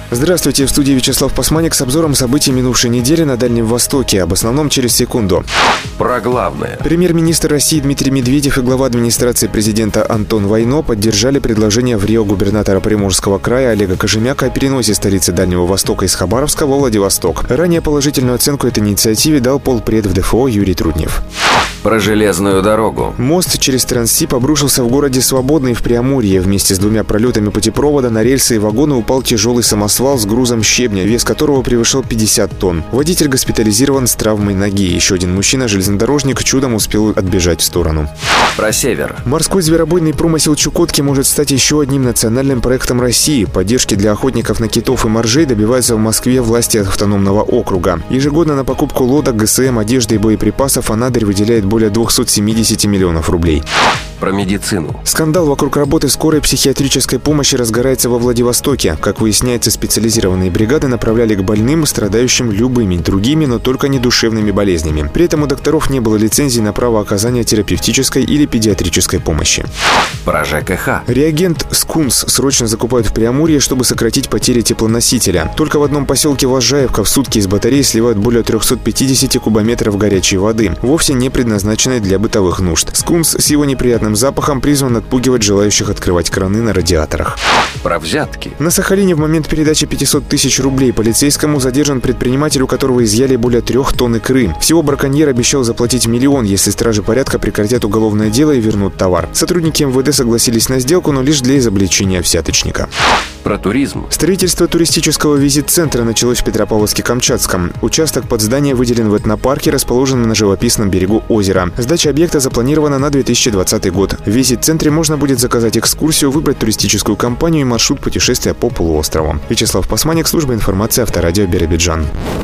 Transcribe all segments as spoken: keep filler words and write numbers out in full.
Здравствуйте, в студии Вячеслав Посманик с обзором событий минувшей недели на Дальнем Востоке. Об основном через секунду. Про главное. Премьер-министр России Дмитрий Медведев и глава администрации президента Антон Вайно поддержали предложение в Рио губернатора Приморского края Олега Кожемяка о переносе столицы Дальнего Востока из Хабаровска во Владивосток. Ранее положительную оценку этой инициативе дал полпред в ДФО Юрий Труднев. Про железную дорогу. Мост через Транссиб обрушился в городе Свободный в Преамурье. Вместе с двумя пролетами путепровода на рельсы и вагоны упал тяжелый самосвал с грузом щебня, вес которого превышал пятьдесят тонн. Водитель госпитализирован с травмой ноги. Еще один мужчина-железнодорожник чудом успел отбежать в сторону. Про север. Морской зверобойный промысел Чукотки может стать еще одним национальным проектом России. Поддержки для охотников на китов и моржей добиваются в Москве власти автономного округа. Ежегодно на покупку лодок, ГСМ, одежды и боеприпасов Анадырь выделяет более двухсот семидесяти миллионов рублей. Про медицину. Скандал вокруг работы скорой психиатрической помощи разгорается во Владивостоке. Как выясняется, специализированные бригады направляли к больным, страдающим любыми другими, но только не душевными болезнями. При этом у докторов не было лицензий на право оказания терапевтической или педиатрической помощи. Про ЖКХ. Реагент «Скунс» срочно закупают в Преамурье, чтобы сократить потери теплоносителя. Только в одном поселке Вожаевка в сутки из батареи сливают более трёхсот пятидесяти кубометров горячей воды, вовсе не предназначенной для бытовых нужд. «Скунс» с его неприятным запахом призван отпугивать желающих открывать краны на радиаторах. Про взятки. На Сахалине в момент передачи пятисот тысяч рублей полицейскому задержан предприниматель, у которого изъяли более трех тонн икры. Всего браконьер обещал заплатить миллион, если стражи порядка прекратят уголовное дело и вернут товар. Сотрудники МВД согласились на сделку, но лишь для изобличения взяточника. Про туризм. Строительство туристического визит-центра началось в Петропавловске-Камчатском. Участок под здание выделен в этнопарке, расположенном на живописном берегу озера. Сдача объекта запланирована на две тысячи двадцатый год. В визит-центре можно будет заказать экскурсию, выбрать туристическую компанию и маршрут путешествия по полуострову. Вячеслав Посманик, служба информации Авторадио Биробиджан.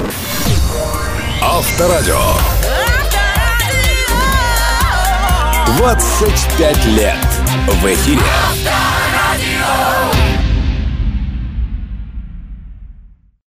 Авторадио. двадцать пять лет в эфире.